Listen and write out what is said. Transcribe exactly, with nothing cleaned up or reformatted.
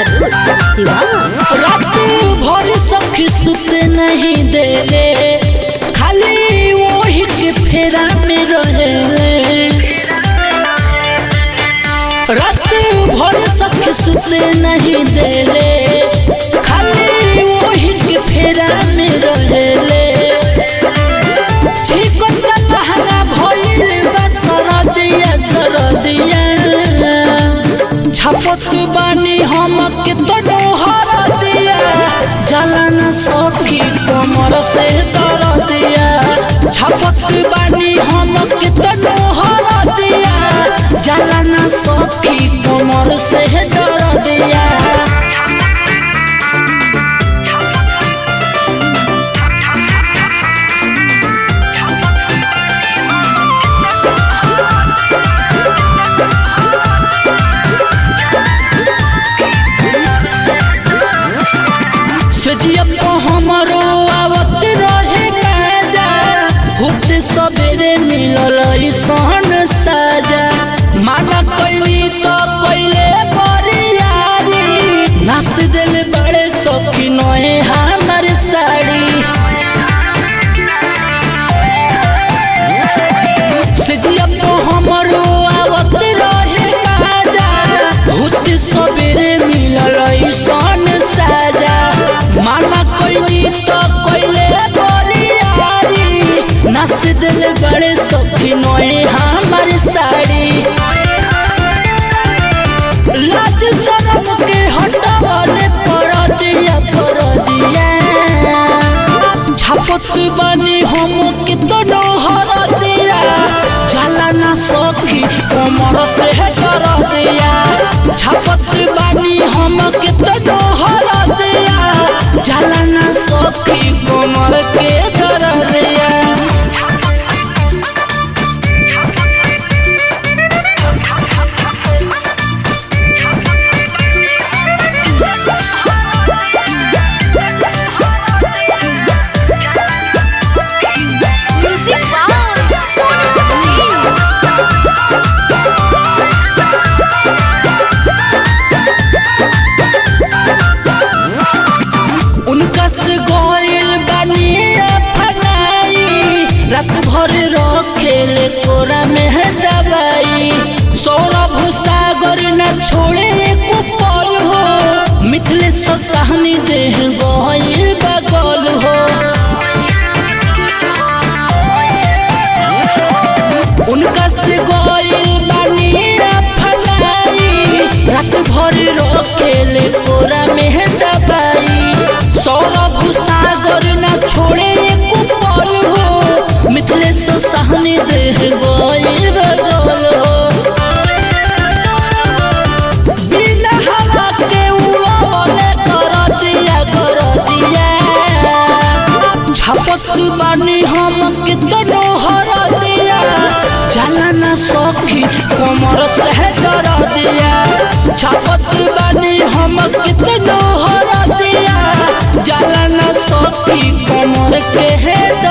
जरूर सिवान। रात भर सखी सुत नहीं देले, खाली वही के फेरा में रहे। रात भर सखी सुत नहीं देले, खाली वही के फेरा में रहे। छपत बानी हम के तो हर दिया, जलन सखी कमर से तर दिया। छपत बानी हम के तो हर दिया, जलन सखी कमर से तर दिया। सजिया हमरो आवत रहे काजा, भूत सबेरे मिलल सन साजा। माना कैली तो कैले बरियारी, नाच दिल बड़े सखी नए हमार साड़ी। सजिया हमरो आवत रहे काजा, भूत सबेरे मिलल सन साजा। माना कैली तो कैले बरियारी, नाच दिल बड़े सखी नए हमार साड़ी। लाज शरम के हटावले पर दिया पर दिया, छपत बानी हम के तो हर दिया, जलाना सखी कमर से कर दिया। छपत बानी हम के तो हर दिया, जलाना सखी कमर के कर दिया। उनका से गोइल बानी फनाई, रात भर रखेले कोरा में है दवाई। सौरभ सागर न छोड़े को पल हो, मिथिलेश सहनी देह गोइल बगल हो। उनका से गोइल बानी फनाई, रात भर रखेले कोरा में है दवाई। सौरभ सागर न छोड़े को पल हो, मिथिलेश सहनी देह गोइल बगल हो। बिना हवा के उड़ावले कर दिया कर दिया, छपत बानी हम के तो हर दिया, जलाना सखी कमर से कर दिया। छपत बानी हम के तो हर दिया, जलाना सखी कमर के है।